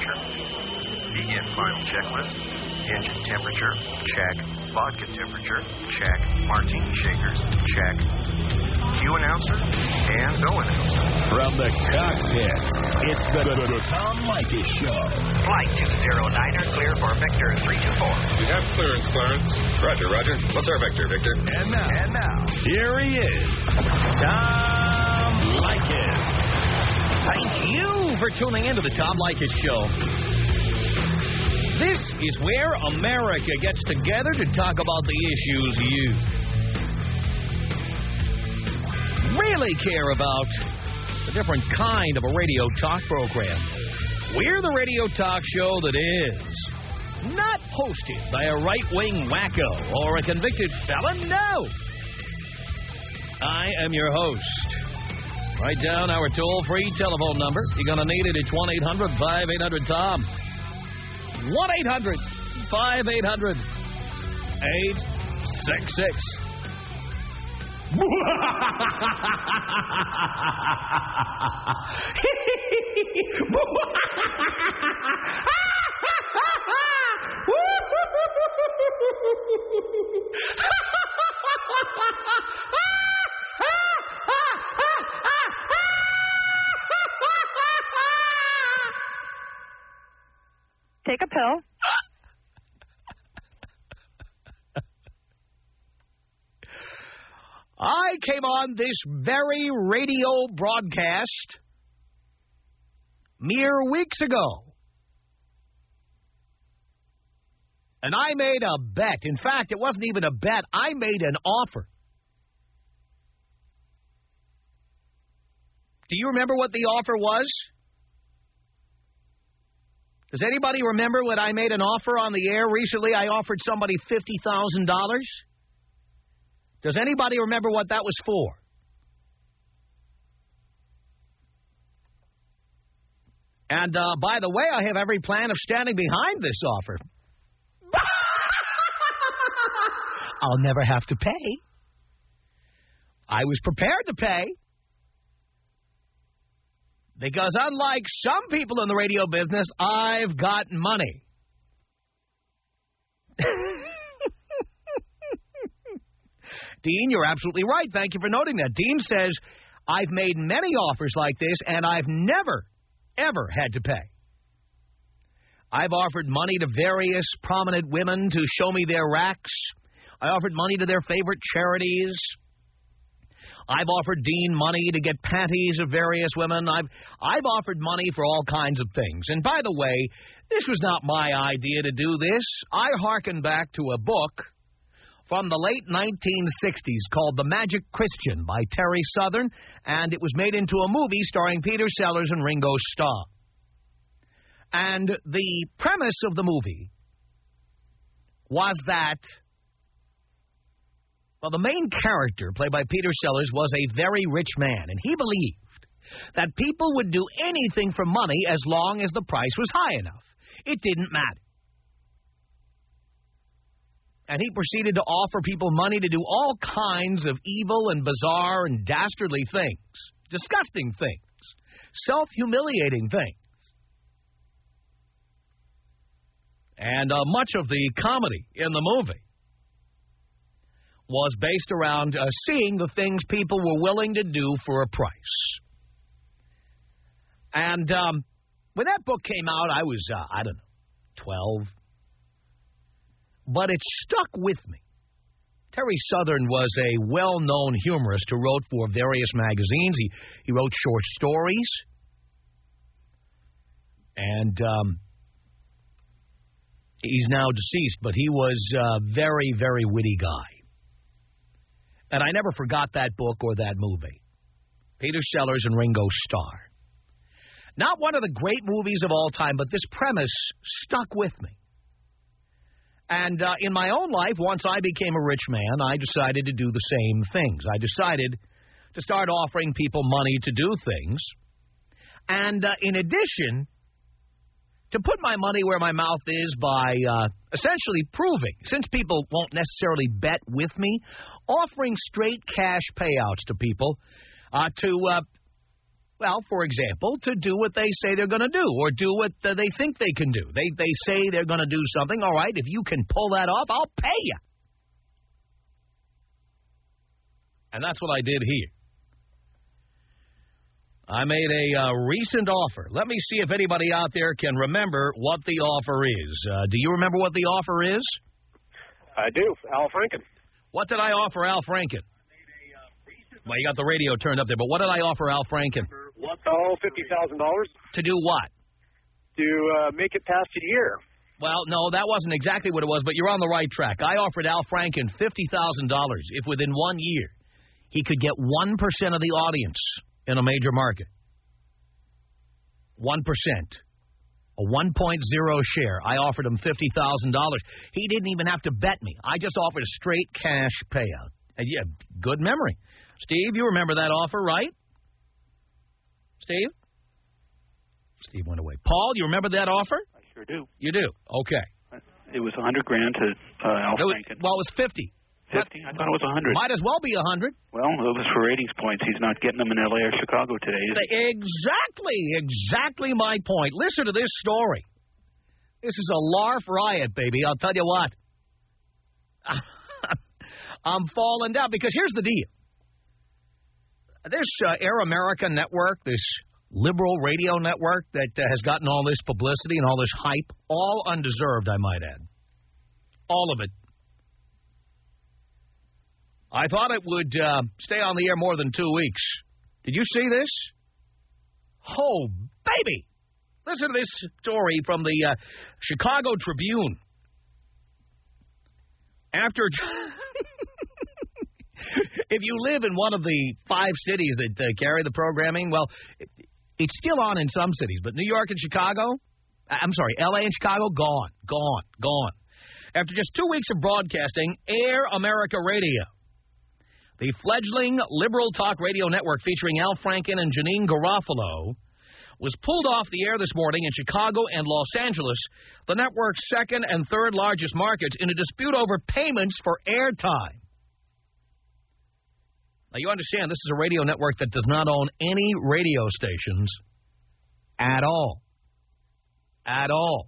temperature. Begin final checklist. Engine temperature, check. Vodka temperature, check. Martini shakers, check. Cue announcer and go announcer. From the cockpit, it's the Tom Leykis Show. Flight 209er, clear for Victor 324. You have clearance, Clarence. Roger, Roger. What's our vector, Victor? And now, here he is, Tom Leykis. Thank you for tuning into the Tom Leykis Show. This is where America gets together to talk about the issues you really care about. A different kind of a radio talk program. We're the radio talk show that is not hosted by a right-wing wacko or a convicted felon. No! I am your host. Write down our toll-free telephone number. You're going to need it. It's 1-800-5800-TOM. 1-800-5800-866. Take a pill. I came on this very radio broadcast mere weeks ago. And I made a bet. In fact, it wasn't even a bet. I made an offer. Do you remember what the offer was? Does anybody remember when I made an offer on the air recently? I offered somebody $50,000. Does anybody remember what that was for? And, by the way, I have every plan of standing behind this offer. I'll never have to pay. I was prepared to pay. Because unlike some people in the radio business, I've got money. Dean, you're absolutely right. Thank you for noting that. Dean says, I've made many offers like this, and I've never, ever had to pay. I've offered money to various prominent women to show me their racks. I offered money to their favorite charities. I've offered Dean money to get panties of various women. I've offered money for all kinds of things. And by the way, this was not my idea to do this. I hearken back to a book from the late 1960s called The Magic Christian by Terry Southern, and it was made into a movie starring Peter Sellers and Ringo Starr. And the premise of the movie was that, well, the main character, played by Peter Sellers, was a very rich man, and he believed that people would do anything for money as long as the price was high enough. It didn't matter. And he proceeded to offer people money to do all kinds of evil and bizarre and dastardly things, disgusting things, self-humiliating things. And much of the comedy in the movie was based around seeing the things people were willing to do for a price. And when that book came out, I was, 12. But it stuck with me. Terry Southern was a well-known humorist who wrote for various magazines. He wrote short stories. And he's now deceased, but he was a very, very witty guy. And I never forgot that book or that movie. Peter Sellers and Ringo Starr. Not one of the great movies of all time, but this premise stuck with me. And in my own life, once I became a rich man, I decided to do the same things. I decided to start offering people money to do things. And in addition, to put my money where my mouth is by essentially proving, since people won't necessarily bet with me, offering straight cash payouts to people to Well, for example, to do what they say they're going to do or do what they think they can do. They say they're going to do something. All right, if you can pull that off, I'll pay you. And that's what I did here. I made a recent offer. Let me see if anybody out there can remember what the offer is. Do you remember what the offer is? I do. Al Franken. What did I offer Al Franken? Well, you got the radio turned up there, but what did I offer Al Franken? Oh, $50,000. To do what? To make it past a year. Well, no, that wasn't exactly what it was, but you're on the right track. I offered Al Franken $50,000 if within 1 year he could get 1% of the audience in a major market. 1%. A 1.0 share. I offered him $50,000. He didn't even have to bet me. I just offered a straight cash payout. And yeah, good memory. Steve, you remember that offer, right? Steve? Steve went away. Paul, you remember that offer? I sure do. You do? Okay. It was $100,000 to Al Franken. Well, it was 50. 50? I thought it was 100. Might as well be 100. Well, it was for ratings points. He's not getting them in L.A. or Chicago today, is he? Exactly my point. Listen to this story. This is a LARF riot, baby. I'll tell you what. I'm falling down because here's the deal. This Air America network, this liberal radio network that has gotten all this publicity and all this hype, all undeserved, I might add. All of it. I thought it would stay on the air more than 2 weeks. Did you see this? Oh, baby. Listen to this story from the Chicago Tribune. After... If you live in one of the 5 cities that carry the programming, well, it's still on in some cities. But New York and Chicago, L.A. and Chicago, gone. After just 2 weeks of broadcasting, Air America Radio, the fledgling liberal talk radio network featuring Al Franken and Janine Garofalo, was pulled off the air this morning in Chicago and Los Angeles, the network's second and third largest markets, in a dispute over payments for airtime. Now, you understand, this is a radio network that does not own any radio stations at all. At all.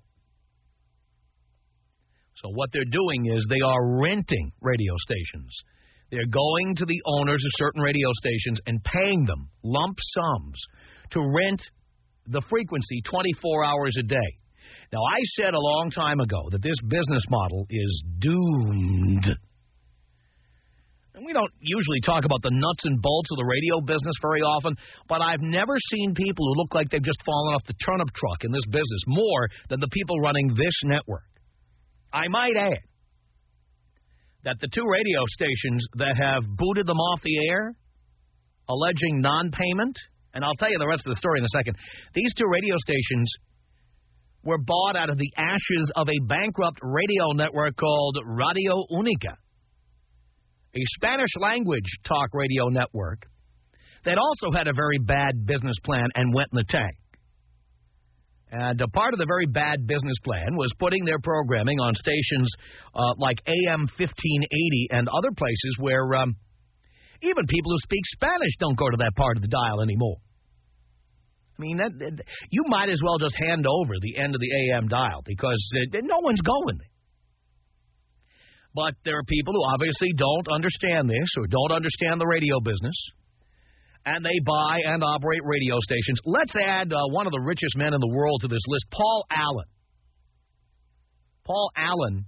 So what they're doing is they are renting radio stations. They're going to the owners of certain radio stations and paying them lump sums to rent the frequency 24 hours a day. Now, I said a long time ago that this business model is doomed. And we don't usually talk about the nuts and bolts of the radio business very often, but I've never seen people who look like they've just fallen off the turnip truck in this business more than the people running this network. I might add that the 2 radio stations that have booted them off the air, alleging non-payment, and I'll tell you the rest of the story in a second, these 2 radio stations were bought out of the ashes of a bankrupt radio network called Radio Única, a Spanish-language talk radio network that also had a very bad business plan and went in the tank. And a part of the very bad business plan was putting their programming on stations like AM 1580 and other places where even people who speak Spanish don't go to that part of the dial anymore. I mean, you might as well just hand over the end of the AM dial because no one's going there. But there are people who obviously don't understand this or don't understand the radio business, and they buy and operate radio stations. Let's add one of the richest men in the world to this list, Paul Allen. Paul Allen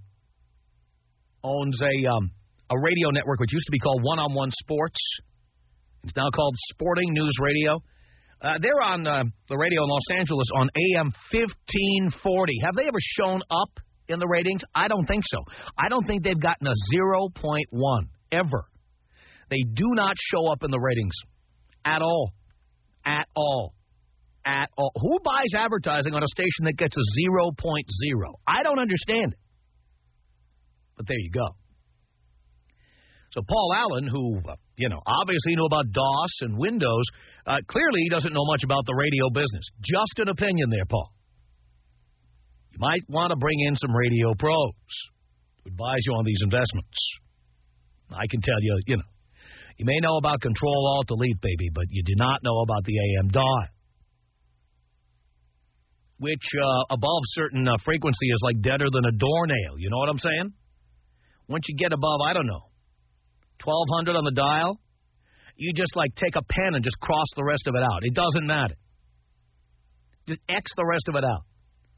owns a radio network which used to be called One-on-One Sports. It's now called Sporting News Radio. They're on the radio in Los Angeles on AM 1540. Have they ever shown up in the ratings? I don't think so. I don't think they've gotten a 0.1 ever. They do not show up in the ratings at all. At all. At all. Who buys advertising on a station that gets a 0.0? I don't understand it. But there you go. So Paul Allen, who, obviously knew about DOS and Windows, clearly he doesn't know much about the radio business. Just an opinion there, Paul. You might want to bring in some radio pros to advise you on these investments. I can tell you, You may know about Control-Alt-Delete, baby, but you do not know about the AM dial, which above certain frequency is like deader than a doornail. You know what I'm saying? Once you get above, I don't know, 1200 on the dial, you just like take a pen and just cross the rest of it out. It doesn't matter. Just X the rest of it out.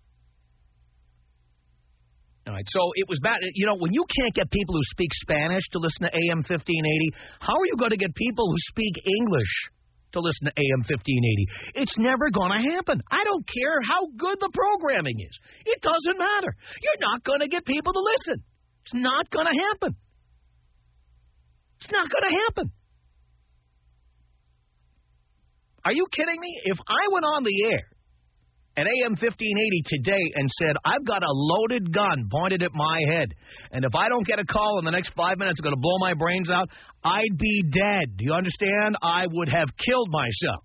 All right, so it was bad. You know, when you can't get people who speak Spanish to listen to AM 1580, how are you going to get people who speak English to listen to AM 1580? It's never going to happen. I don't care how good the programming is. It doesn't matter. You're not going to get people to listen. It's not going to happen. It's not going to happen. Are you kidding me? If I went on the air at AM 1580 today and said, I've got a loaded gun pointed at my head, and if I don't get a call in the next 5 minutes, it's going to blow my brains out, I'd be dead. Do you understand? I would have killed myself.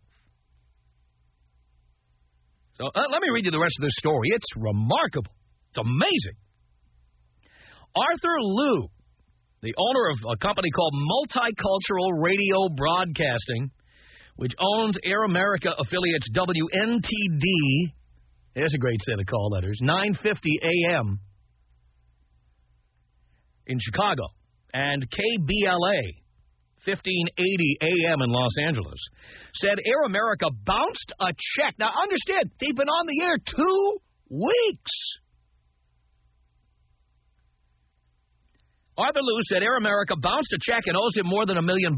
So let me read you the rest of this story. It's remarkable. It's amazing. Arthur Liu, the owner of a company called Multicultural Radio Broadcasting, which owns Air America affiliates WNTD, there's a great set of call letters, 950 AM in Chicago, and KBLA, 1580 AM in Los Angeles, said Air America bounced a check. Now, understand, they've been on the air 2 weeks. Arthur Liu said Air America bounced a check and owes him more than $1 million.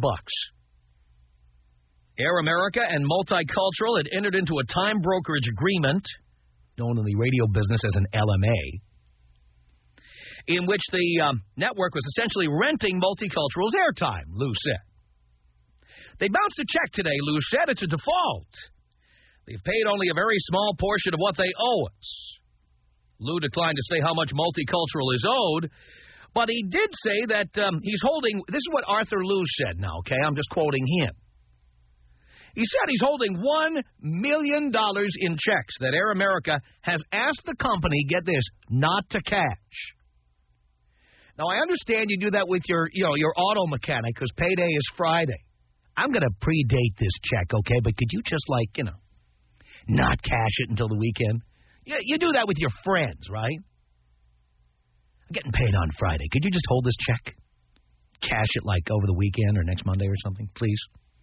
Air America and Multicultural had entered into a time brokerage agreement, known in the radio business as an LMA, in which the network was essentially renting Multicultural's airtime, Liu said. They bounced a check today, Liu said. It's a default. They've paid only a very small portion of what they owe us. Liu declined to say how much Multicultural is owed, but he did say that he's holding, this is what Arthur Liu said now, okay? I'm just quoting him. He said he's holding $1 million in checks that Air America has asked the company, get this, not to cash. Now, I understand you do that with your auto mechanic because payday is Friday. I'm going to predate this check, okay? But could you just, not cash it until the weekend? You do that with your friends, right? I'm getting paid on Friday. Could you just hold this check? Cash it, over the weekend or next Monday or something, please?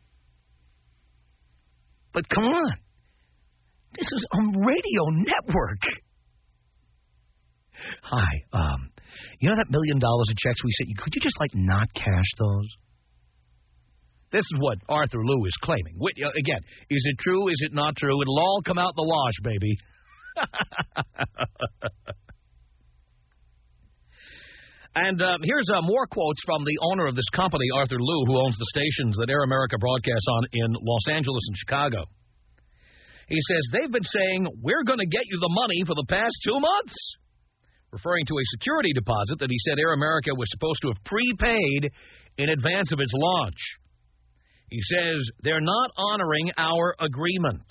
But come on. This is a radio network. Hi, you know that $1 million of checks we sent you? Could you just, not cash those? This is what Arthur Liu is claiming. Again, is it true? Is it not true? It'll all come out in the wash, baby. And here's more quotes from the owner of this company, Arthur Liu, who owns the stations that Air America broadcasts on in Los Angeles and Chicago. He says, they've been saying, we're going to get you the money for the past 2 months, referring to a security deposit that he said Air America was supposed to have prepaid in advance of its launch. He says, they're not honoring our agreement.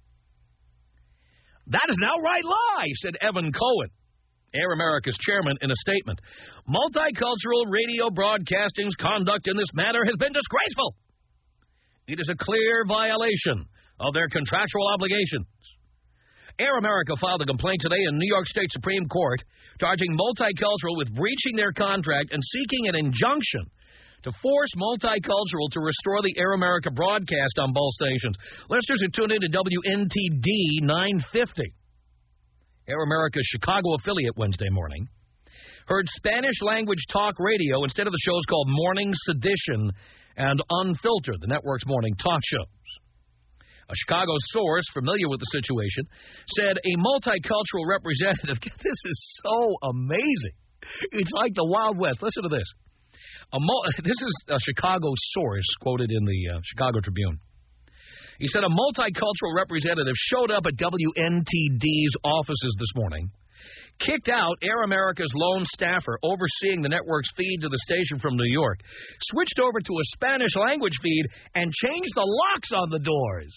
That is an outright lie, said Evan Cohen, Air America's chairman, in a statement. Multicultural Radio Broadcasting's conduct in this matter has been disgraceful. It is a clear violation of their contractual obligations. Air America filed a complaint today in New York State Supreme Court charging Multicultural with breaching their contract and seeking an injunction to force Multicultural to restore the Air America broadcast on both stations. Listeners who tuned in to WNTD 950, Air America's Chicago affiliate, Wednesday morning, heard Spanish-language talk radio instead of the shows called Morning Sedition and Unfiltered, the network's morning talk shows. A Chicago source familiar with the situation said a Multicultural representative, this is so amazing. It's like the Wild West. Listen to this. This is a Chicago source quoted in the Chicago Tribune. He said a Multicultural representative showed up at WNTD's offices this morning, kicked out Air America's lone staffer overseeing the network's feed to the station from New York, switched over to a Spanish language feed, and changed the locks on the doors.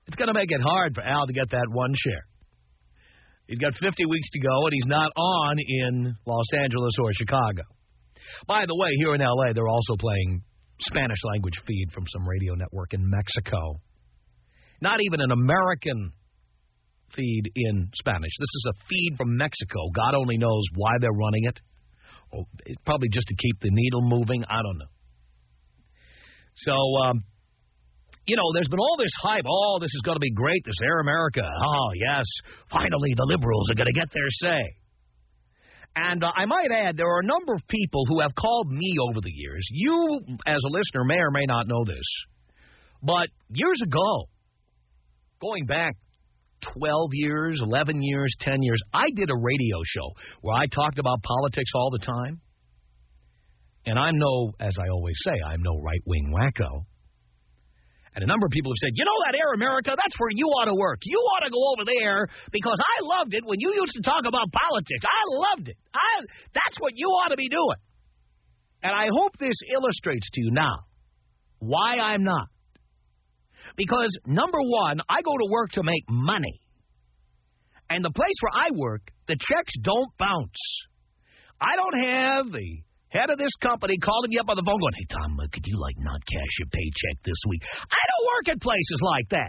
It's going to make it hard for Al to get that one share. He's got 50 weeks to go, and he's not on in Los Angeles or Chicago. By the way, here in L.A., they're also playing Spanish-language feed from some radio network in Mexico. Not even an American feed in Spanish. This is a feed from Mexico. God only knows why they're running it. Oh, it's probably just to keep the needle moving. I don't know. So, there's been all this hype. Oh, this is going to be great, this Air America. Oh, yes, finally the liberals are going to get their say. And I might add, there are a number of people who have called me over the years. You, as a listener, may or may not know this. But years ago, going back 12 years, 11 years, 10 years, I did a radio show where I talked about politics all the time. And I'm no, as I always say, I'm no right-wing wacko. And a number of people have said, that Air America, that's where you ought to work. You ought to go over there because I loved it when you used to talk about politics. I loved it. That's what you ought to be doing. And I hope this illustrates to you now why I'm not. Because, number one, I go to work to make money. And the place where I work, the checks don't bounce. I don't have the head of this company calling you up on the phone going, hey, Tom, could you, not cash your paycheck this week? I don't work at places like that.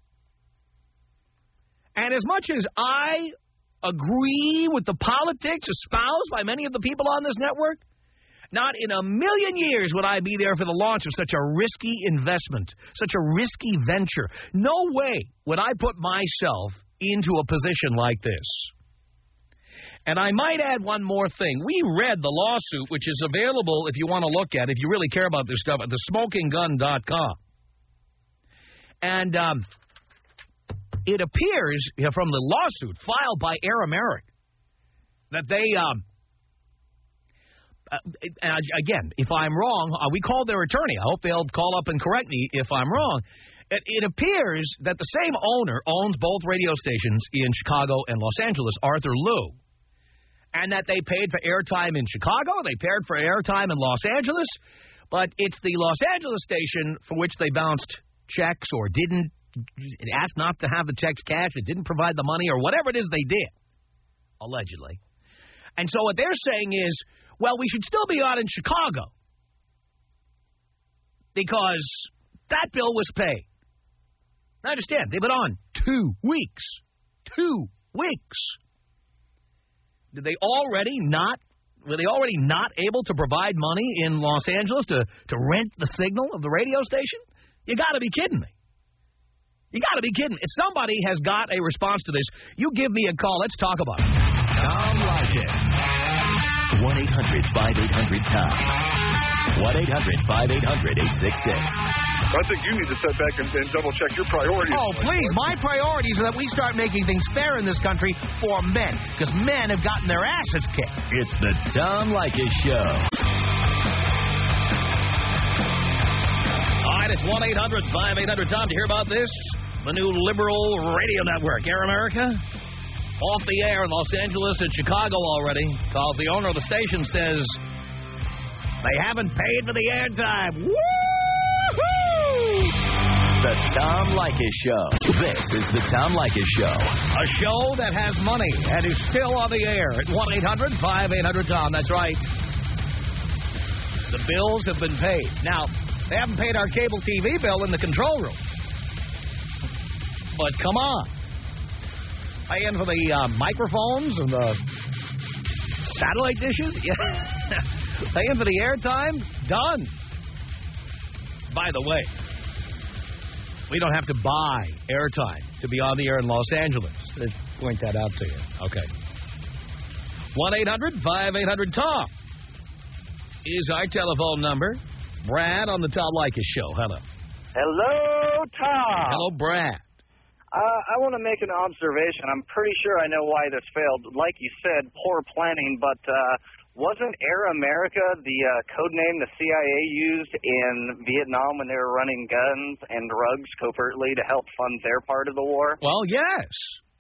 And as much as I agree with the politics espoused by many of the people on this network, not in a million years would I be there for the launch of such a risky investment, such a risky venture. No way would I put myself into a position like this. And I might add one more thing. We read the lawsuit, which is available if you want to look at it, if you really care about this stuff, at thesmokinggun.com. And it appears from the lawsuit filed by Air America that they, again, if I'm wrong, we called their attorney. I hope they'll call up and correct me if I'm wrong. It appears that the same owner owns both radio stations in Chicago and Los Angeles, Arthur Liu. And that they paid for airtime in Chicago, they paid for airtime in Los Angeles, but it's the Los Angeles station for which they bounced checks or didn't, asked not to have the checks cashed, it didn't provide the money, or whatever it is they did, allegedly. And so what they're saying is, well, we should still be on in Chicago because that bill was paid. I understand, they've been on 2 weeks. 2 weeks. Were they already not able to provide money in Los Angeles to rent the signal of the radio station? You got to be kidding me. You got to be kidding. If somebody has got a response to this, you give me a call. Let's talk about it. Tom Leykis. 1-800-5800-TOM. 1-800-5800-866. I think you need to sit back and double-check your priorities. Oh, please. My priorities are that we start making things fair in this country for men, because men have gotten their asses kicked. It's the Tom Leykis Show. All right, it's 1-800-5800-TOM. To hear about this, the new liberal radio network, Air America, off the air in Los Angeles and Chicago already, because the owner of the station says they haven't paid for the airtime. Woo-hoo! The Tom Leykis Show. This is the Tom Leykis Show. A show that has money and is still on the air at 1-800-5800-TOM. That's right. The bills have been paid. Now, they haven't paid our cable TV bill in the control room. But come on. Paying for the microphones and the satellite dishes? Yeah. Paying for the airtime? Done. By the way, we don't have to buy airtime to be on the air in Los Angeles. Let's point that out to you. Okay. 1-800-5800-TOM is our telephone number. Brad on the Tom Leykis Show. Hello. Hello, Tom. Hello, Brad. I want to make an observation. I'm pretty sure I know why this failed. Like you said, poor planning, but wasn't Air America the code name the CIA used in Vietnam when they were running guns and drugs covertly to help fund their part of the war? Well, yes.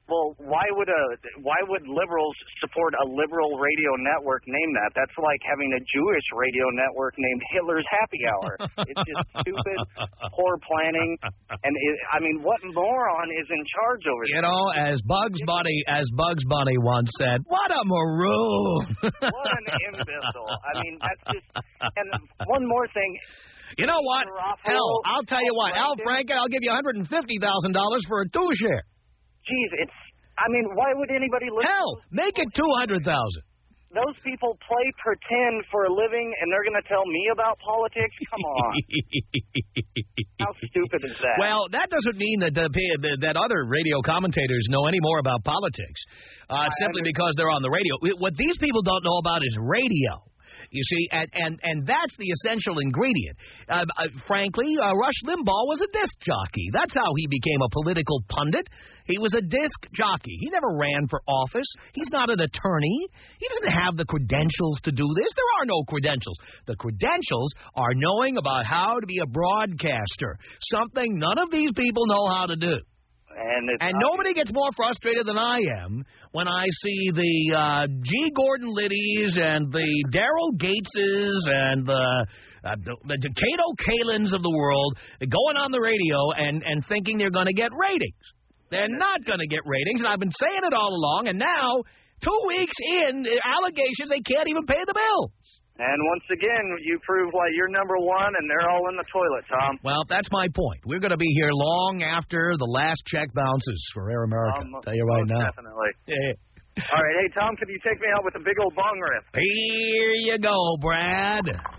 Well, why would liberals support a liberal radio network named that? That's like having a Jewish radio network named Hitler's Happy Hour. It's just stupid, poor planning, and what moron is in charge over there? You know, as Bugs Bunny once said, "What a maroon!" What an imbecile! That's just. And one more thing. You know what? Hell, I'll tell you what, Al Franken, I'll give you $150,000 for a two-share. Jeez, why would anybody listen? Hell, make it $200,000. Those people play pretend for a living, and they're going to tell me about politics? Come on. How stupid is that? Well, that doesn't mean that that other radio commentators know any more about politics, simply because they're on the radio. What these people don't know about is radio. You see, and that's the essential ingredient. Frankly, Rush Limbaugh was a disc jockey. That's how he became a political pundit. He was a disc jockey. He never ran for office. He's not an attorney. He doesn't have the credentials to do this. There are no credentials. The credentials are knowing about how to be a broadcaster, something none of these people know how to do. And nobody gets more frustrated than I am when I see the G. Gordon Liddy's and the Daryl Gateses and the Cato Kalins of the world going on the radio and thinking they're going to get ratings. They're not going to get ratings, and I've been saying it all along, and now, 2 weeks in, allegations they can't even pay the bills. And once again, you prove why you're number one and they're all in the toilet, Tom. Well, that's my point. We're going to be here long after the last check bounces for Air America. I'll tell you right now. Definitely. Yeah. All right. Hey, Tom, can you take me out with a big old bong rip? Here you go, Brad.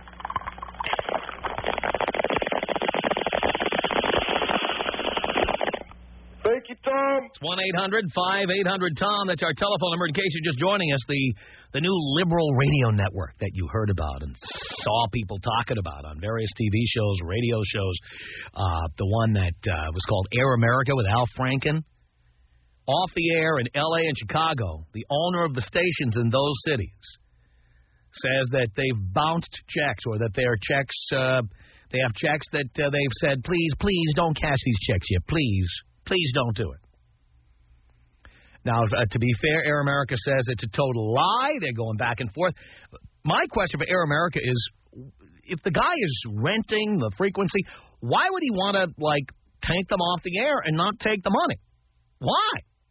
Thank you, Tom. It's 1-800-5800-TOM. That's our telephone number in case you're just joining us. The new liberal radio network that you heard about and saw people talking about on various TV shows, radio shows. The one that was called Air America with Al Franken. Off the air in L.A. and Chicago, the owner of the stations in those cities says that they've bounced checks or that their checks, they have checks that they've said, please don't cash these checks yet. Please don't do it. Now, to be fair, Air America says it's a total lie. They're going back and forth. My question for Air America is, if the guy is renting the frequency, why would he want to, take them off the air and not take the money? Why?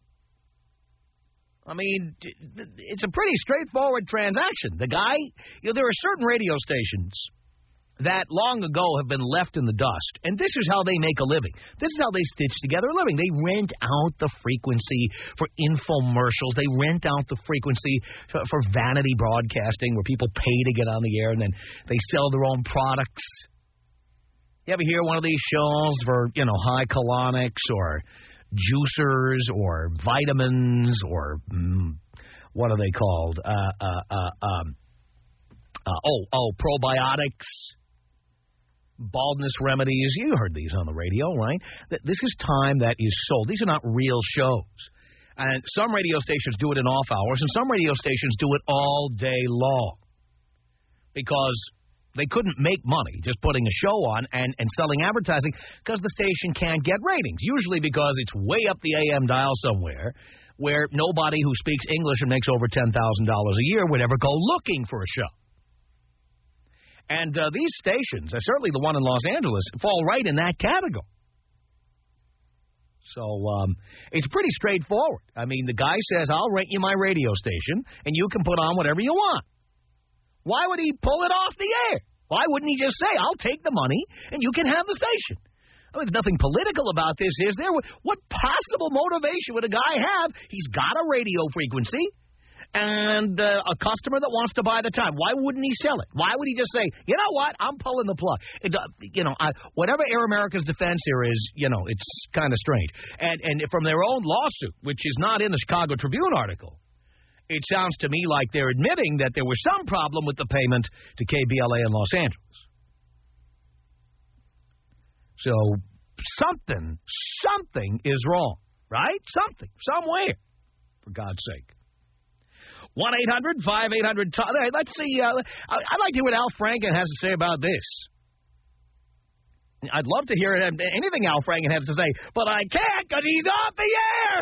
I mean, it's a pretty straightforward transaction. The guy, there are certain radio stations that long ago have been left in the dust. And this is how they make a living. This is how they stitch together a living. They rent out the frequency for infomercials. They rent out the frequency for vanity broadcasting where people pay to get on the air and then they sell their own products. You ever hear one of these shows for, high colonics or juicers or vitamins or what are they called? Probiotics. Baldness remedies. You heard these on the radio, right? This is time that is sold. These are not real shows. And some radio stations do it in off hours, and some radio stations do it all day long. Because they couldn't make money just putting a show on and selling advertising because the station can't get ratings. Usually because it's way up the AM dial somewhere where nobody who speaks English and makes over $10,000 a year would ever go looking for a show. And these stations, certainly the one in Los Angeles, fall right in that category. So it's pretty straightforward. I mean, the guy says, I'll rent you my radio station, and you can put on whatever you want. Why would he pull it off the air? Why wouldn't he just say, I'll take the money, and you can have the station? I mean, there's nothing political about this, is there? What possible motivation would a guy have? He's got a radio frequency. And a customer that wants to buy the time, why wouldn't he sell it? Why would he just say, you know what, I'm pulling the plug? Whatever Air America's defense here is, it's kind of strange. And from their own lawsuit, which is not in the Chicago Tribune article, it sounds to me like they're admitting that there was some problem with the payment to KBLA in Los Angeles. So something is wrong, right? Something, somewhere, for God's sake. 1-800-5800-TOM. Let's see. I'd like to hear what Al Franken has to say about this. I'd love to hear anything Al Franken has to say, but I can't because he's off the air.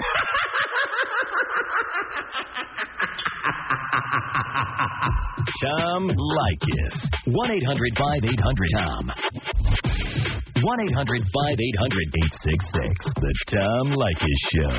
Tom Leykis. 1-800-5800-TOM. 1-800-5800-866. The Tom Leykis Show.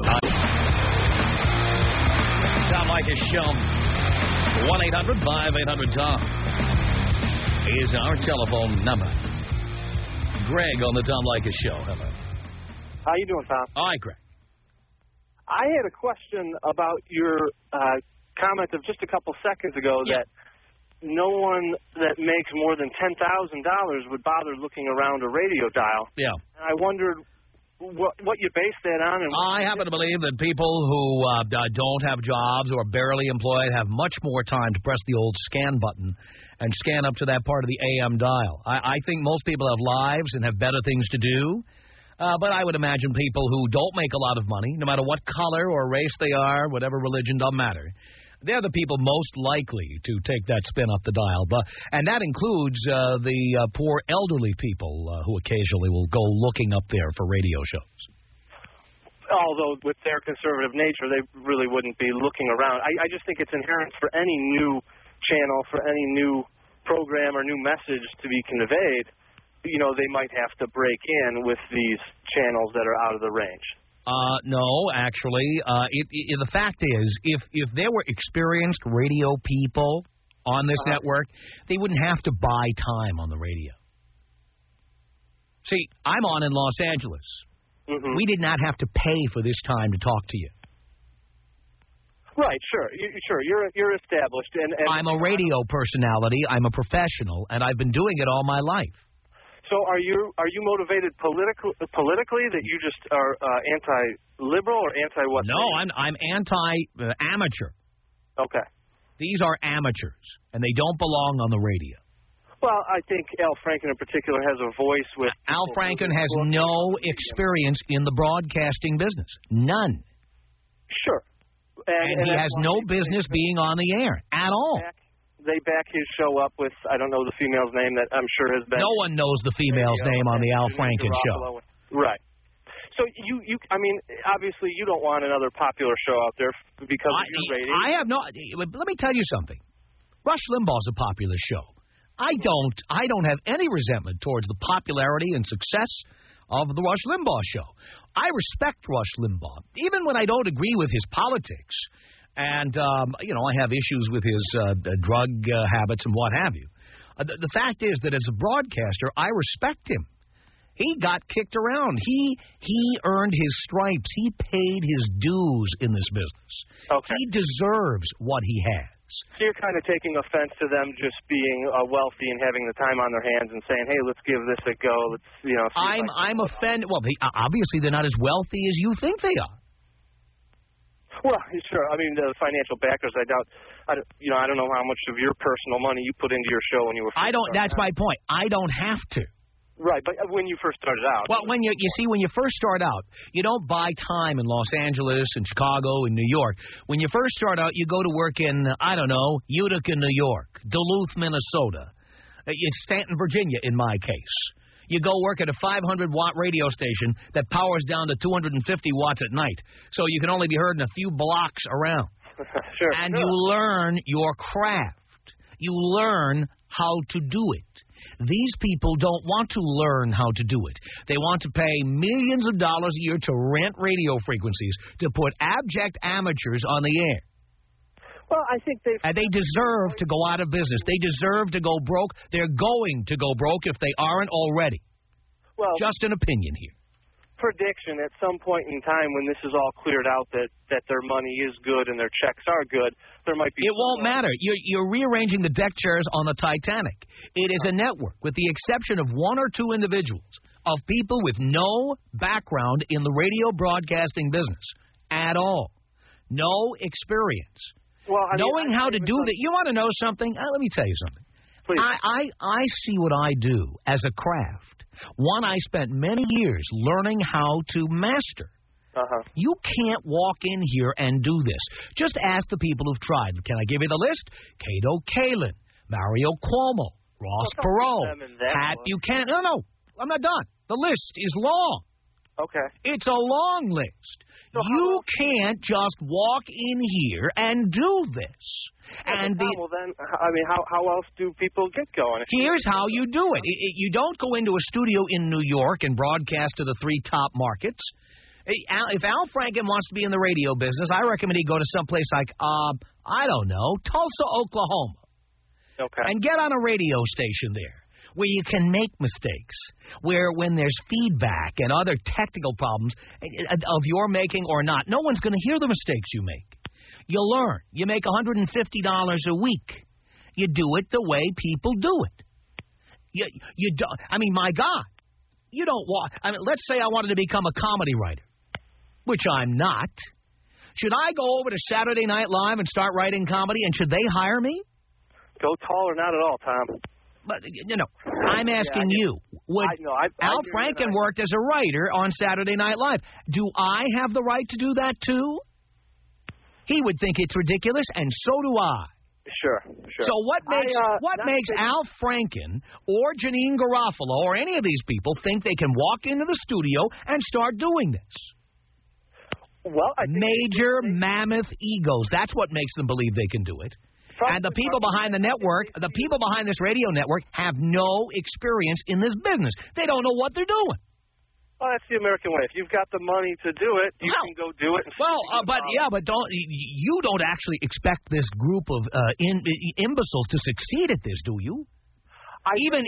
Tom Leykis Show. 1-800-5800-TOM is our telephone number. Greg on the Tom Leykis Show. Hello. How you doing, Tom? Hi, Greg. I had a question about your comment of just a couple seconds ago that no one that makes more than $10,000 would bother looking around a radio dial. Yeah. And I wondered what you based that on. And I happen to believe that people who don't have jobs or are barely employed have much more time to press the old scan button and scan up to that part of the AM dial. I think most people have lives and have better things to do. But I would imagine people who don't make a lot of money, no matter what color or race they are, whatever religion, doesn't matter. They're the people most likely to take that spin up the dial. And that includes the poor elderly people who occasionally will go looking up there for radio shows. Although with their conservative nature, they really wouldn't be looking around. I just think it's inherent for any new channel, for any new program or new message to be conveyed, you know, they might have to break in with these channels that are out of the range. No, actually, the fact is, if there were experienced radio people on this network, they wouldn't have to buy time on the radio. See, I'm on in Los Angeles. Mm-hmm. We did not have to pay for this time to talk to you. Right, sure. You're established. And I'm a radio personality. I'm a professional, and I've been doing it all my life. So are you motivated politically that you just are anti-liberal or anti-what? No, I'm anti-amateur. Okay. These are amateurs, and they don't belong on the radio. Well, I think Al Franken in particular has a voice with... Al Franken has no experience in the broadcasting business. None. Sure. And he has no business being on the air at all. They back his show up with, I don't know the female's name that I'm sure has been... No one knows the female's name on the Al Franken show. Right. So you, I mean, obviously you don't want another popular show out there because of your rating. I have no... Let me tell you something. Rush Limbaugh's a popular show. I don't have any resentment towards the popularity and success of the Rush Limbaugh show. I respect Rush Limbaugh, even when I don't agree with his politics. And, I have issues with his drug habits and what have you. The fact is that as a broadcaster, I respect him. He got kicked around. He earned his stripes. He paid his dues in this business. Okay. He deserves what he has. So you're kind of taking offense to them just being wealthy and having the time on their hands and saying, "Hey, let's give this a go." Let's, I'm offended. Well, obviously they're not as wealthy as you think they are. Well, sure. I mean, the financial backers. I don't know how much of your personal money you put into your show when you were. That's my point. I don't have to. Right, but when you first started out. Well, when you first start out, you don't buy time in Los Angeles and Chicago and New York. When you first start out, you go to work in, Utica, New York, Duluth, Minnesota, Stanton, Virginia, in my case. You go work at a 500-watt radio station that powers down to 250 watts at night, so you can only be heard in a few blocks around. Sure. And you learn your craft. You learn how to do it. These people don't want to learn how to do it. They want to pay millions of dollars a year to rent radio frequencies to put abject amateurs on the air. Well, I think they deserve to go out of business. They deserve to go broke. They're going to go broke if they aren't already. Well, just an opinion here. Prediction at some point in time when this is all cleared out that their money is good and their checks are good, there might be... It won't matter. You're rearranging the deck chairs on the Titanic. It is a network, with the exception of one or two individuals, of people with no background in the radio broadcasting business at all. No experience. Well, knowing how to do that. You want to know something? Let me tell you something. Please. I see what I do as a craft. One I spent many years learning how to master. You can't walk in here and do this. Just ask the people who've tried. Can I give you the list? Cato Kalin, Mario Cuomo, Ross Perot, Pat Buchanan. No. I'm not done. The list is long. Okay. It's a long list. So you can't just walk in here and do this. Yeah, and well, then, I mean, how else do people get going? Here's how you do it. You don't go into a studio in New York and broadcast to the 3 top markets. If Al Franken wants to be in the radio business, I recommend he go to someplace like, I don't know, Tulsa, Oklahoma. Okay. And get on a radio station there where you can make mistakes, where when there's feedback and other technical problems of your making or not, no one's going to hear the mistakes you make. You learn. You make $150 a week. You do it the way people do it. You don't. I mean, my God, you don't want. I mean, let's say I wanted to become a comedy writer, which I'm not. Should I go over to Saturday Night Live and start writing comedy, and should they hire me? Go tall or not at all, Tom. But, you know, I'm asking you. Would Al Franken worked as a writer on Saturday Night Live. Do I have the right to do that, too? He would think it's ridiculous, and so do I. Sure. So what makes Al Franken or Janine Garofalo or any of these people think they can walk into the studio and start doing this? Well, I think major mammoth egos. That's what makes them believe they can do it. And the people behind the network, the people behind this radio network, have no experience in this business. They don't know what they're doing. Well, that's the American way. If you've got the money to do it, you can go do it. But you don't actually expect this group of imbeciles to succeed at this, do you? I think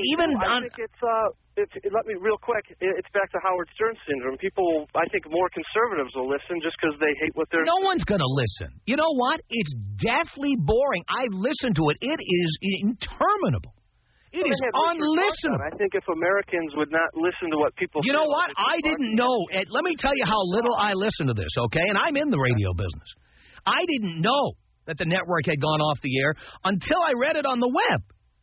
let me real quick. It's back to Howard Stern syndrome. People, I think, more conservatives will listen just because they hate what they're. No one's going to listen. You know what? It's deathly boring. I've listened to it. It is interminable. It is unlistenable. I think if Americans would not listen to what people. You know what? I didn't know. Let me tell you how little I listen to this. Okay, and I'm in the radio business. I didn't know that the network had gone off the air until I read it on the web.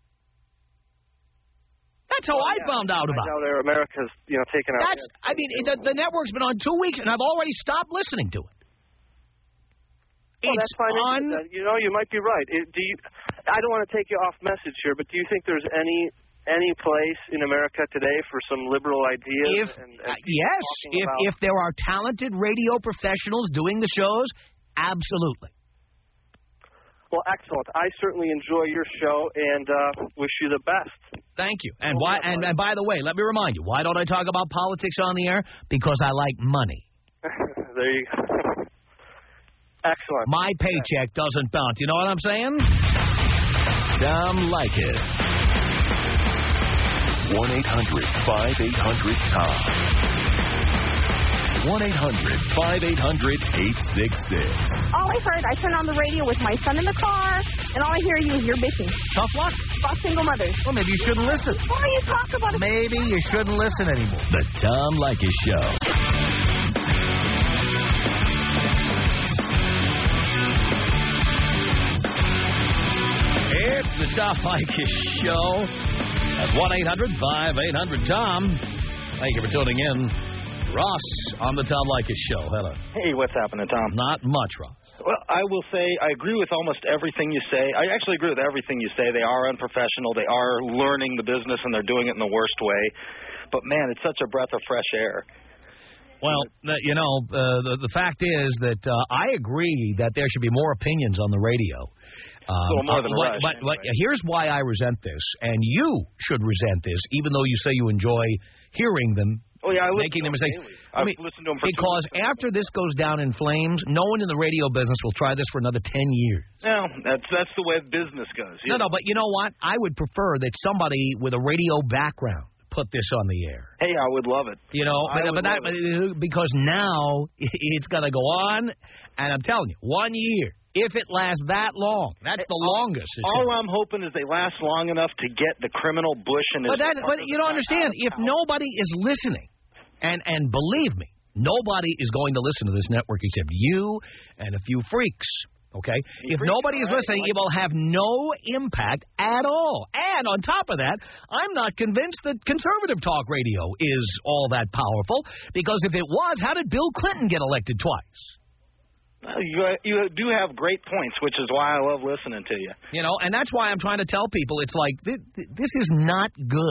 That's how I found out about it. I know America's, taken out. I mean, the network's been on 2 weeks, and I've already stopped listening to it. Well, that's fine. You might be right. I don't want to take you off message here, but do you think there's any place in America today for some liberal ideas? Yes. If there are talented radio professionals doing the shows, absolutely. Well, excellent. I certainly enjoy your show and wish you the best. Thank you. And and by the way, let me remind you, why don't I talk about politics on the air? Because I like money. There you go. Excellent. My paycheck doesn't bounce. You know what I'm saying? Tom Leykis. 1-800-5800-TOM. 1-800-5800-866. All I heard, I turned on the radio with my son in the car, and all I hear you is your bitching. Tough luck. About single mothers. Well, maybe you shouldn't listen. Why do you talk about it? Maybe you shouldn't listen anymore. The Tom Leykis Show. It's the Tom Leykis Show at 1-800-5800-TOM. Thank you for tuning in. Ross on the Tom Leykis Show. Hello. Hey, what's happening, Tom? Not much, Ross. Well, I will say I agree with almost everything you say. I actually agree with everything you say. They are unprofessional. They are learning the business, and they're doing it in the worst way. But, man, it's such a breath of fresh air. Well, the fact is that I agree that there should be more opinions on the radio. More than but here's why I resent this, and you should resent this, even though you say you enjoy hearing them. Oh, yeah, making the mistakes. I've listened to them because after this goes down in flames, no one in the radio business will try this for another 10 years. No, that's the way business goes. Yeah. No, but you know what? I would prefer that somebody with a radio background put this on the air. Hey, I would love it. Because now it's going to go on, and I'm telling you, 1 year. If it lasts that long, that's the longest. All I'm hoping is they last long enough to get the criminal Bush and his... But you don't understand. If nobody is listening, and believe me, nobody is going to listen to this network except you and a few freaks, okay? If nobody is listening, it will have no impact at all. And on top of that, I'm not convinced that conservative talk radio is all that powerful, because if it was, how did Bill Clinton get elected twice? You do have great points, which is why I love listening to you. And that's why I'm trying to tell people, it's like, this is not good.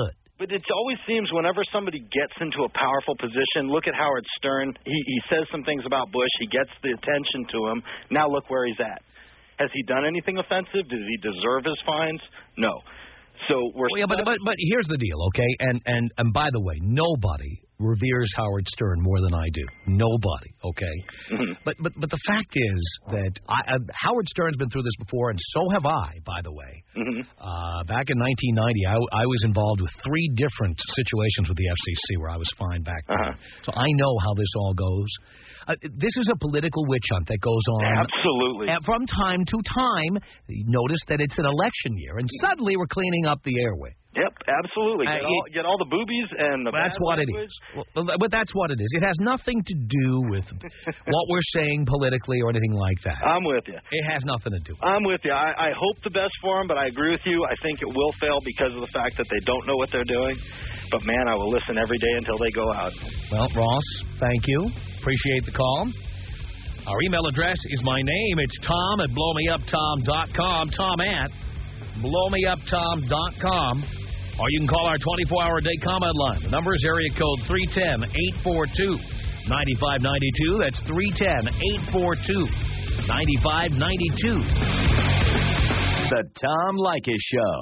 But it always seems whenever somebody gets into a powerful position, look at Howard Stern. He says some things about Bush. He gets the attention to him. Now look where he's at. Has he done anything offensive? Does he deserve his fines? No. So we're but here's the deal, okay? And by the way, nobody reveres Howard Stern more than I do. Nobody, okay? Mm-hmm. But the fact is that Howard Stern's been through this before, and so have I, by the way. Mm-hmm. Back in 1990, I was involved with 3 different situations with the FCC where I was fined back then. Uh-huh. So I know how this all goes. This is a political witch hunt that goes on. Absolutely. From time to time. Notice that it's an election year, and suddenly we're cleaning up the airway. Yep, absolutely. Get all the boobies and the That's bad what language. it is. Well, but that's what it is. It has nothing to do with what we're saying politically or anything like that. I'm with you. It has nothing to do with it. I'm with you. I hope the best for them, but I agree with you. I think it will fail because of the fact that they don't know what they're doing. But, man, I will listen every day until they go out. Well, Ross, thank you. Appreciate the call. Our email address is my name. It's Tom at blowmeuptom.com. Tom at blowmeuptom.com. Or you can call our 24-hour-a-day comment line. The number is area code 310-842-9592. That's 310-842-9592. The Tom Leykis Show.